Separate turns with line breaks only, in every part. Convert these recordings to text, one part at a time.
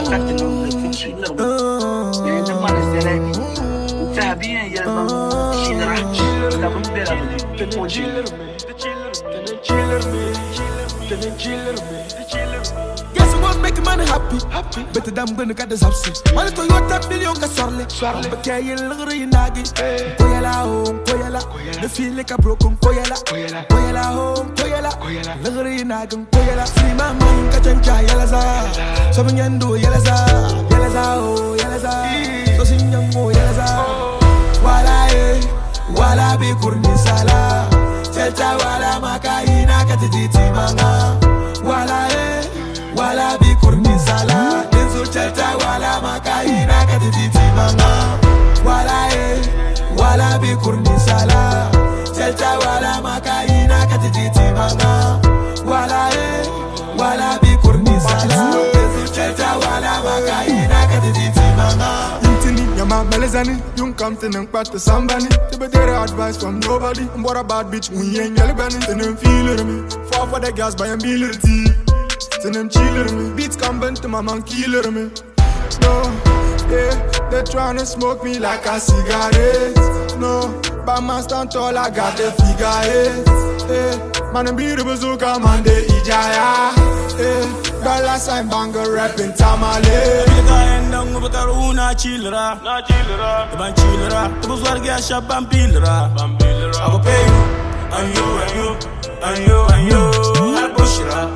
Guess what making money happy? Better than gonna get this upset. Money to your 10 million ka sorle. But yeah, you look at nagi. Koyala home, koyala. The feel like a broken koyala. Koyala home, koyala. Look at nagi, koyala. See my mind ka chancha yalaza. Something you do yalaza. Yalaza oh yalaza. So sing young oh yalaza. Wala bi kurni sala. Chelcha wala makaina katiti manga. Wala bi kurni sala. Denzo chelcha wala makaina katiti manga. Wala bi kurni sala. Chelcha wala makaina katiti manga. Wala bi kurni sala. Denzo chelcha wala makaina katiti manga.
My melazani, you come to them part to somebody. To be there advice from nobody. What about bitch? We ain't yellow bunny. Then them feel me. Fall for the gas by a ability. Then them chiller me. Beats come bent to my man killer me. No, yeah, they tryna smoke me like a cigarette. No, by my stand tall, I got the figure 8. Yeah, man, I'm beautiful, so come on, the Ijaya. Yeah. Dollar sign banger rapping tamale.
Nigga endang ngubataru na chillera. Ban chillera. Tubus warga shabam pilera. I go pay you, and you, and you, and you, and you. I push it up.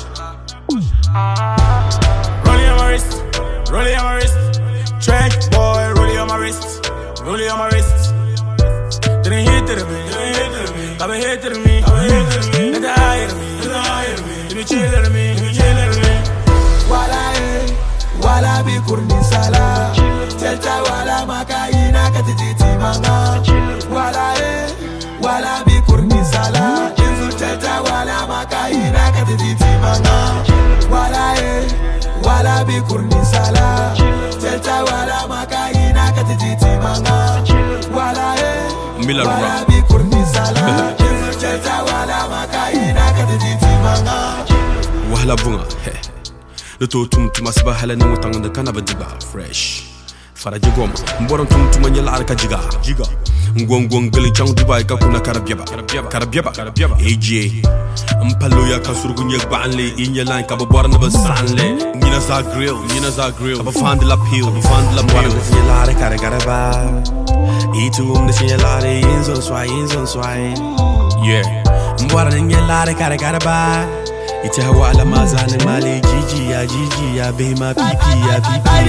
Rolling on my wrist, rolling on my wrist. Trench boy, rolling on my wrist, rolling on my wrist. Didn't hit to me, come and hit to me, nigga hire me, you be chillin' me.
Wala bi kurni sala. Chelcha wala makaina katiti manga. Wala bi kurni sala. Jinsu chelcha wala makaina katiti manga. Wala bi kurni sala. Chelcha wala makaina katiti manga. Wala bi kurni sala. Jinsu chelcha wala makaina katiti manga.
Wala bunga the two tum masba halani mutang the kanaba diba fresh faraji goma mboron tum manyala arka jiga ngwongwong gali chang dubai ka kuna karabyaba AJ mpalo ya kasurgu nyek baanle inya line ka baborna basanle nyina za grill ba fand la peel nyala arka garaba itu ne nyala inzo swai yeah mbora nyala arka garaba ita hawa ala mazani mali jiji ya bema pipi ya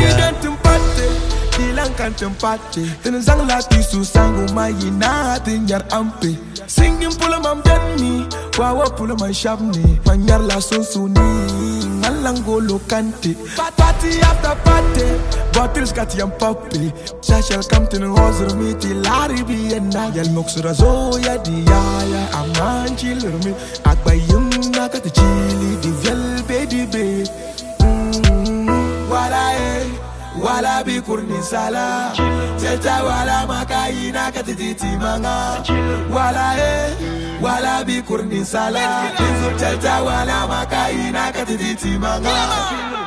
dilang kan tempate ten sang lati su sangu mayina tinjar ampe singing pula mam danni wawa pula man shabni manyar la sonsuni ngalangolo kante party after party bottles got yam poppy shall come to the house meet lari bi na yal moksura zo ya dia ya aman chiller me akbayum na kat chili di vel baby wala bi kurni sala chelcha wala makaina katiti manga wala bi kurni sala chelcha wala makaina katiti manga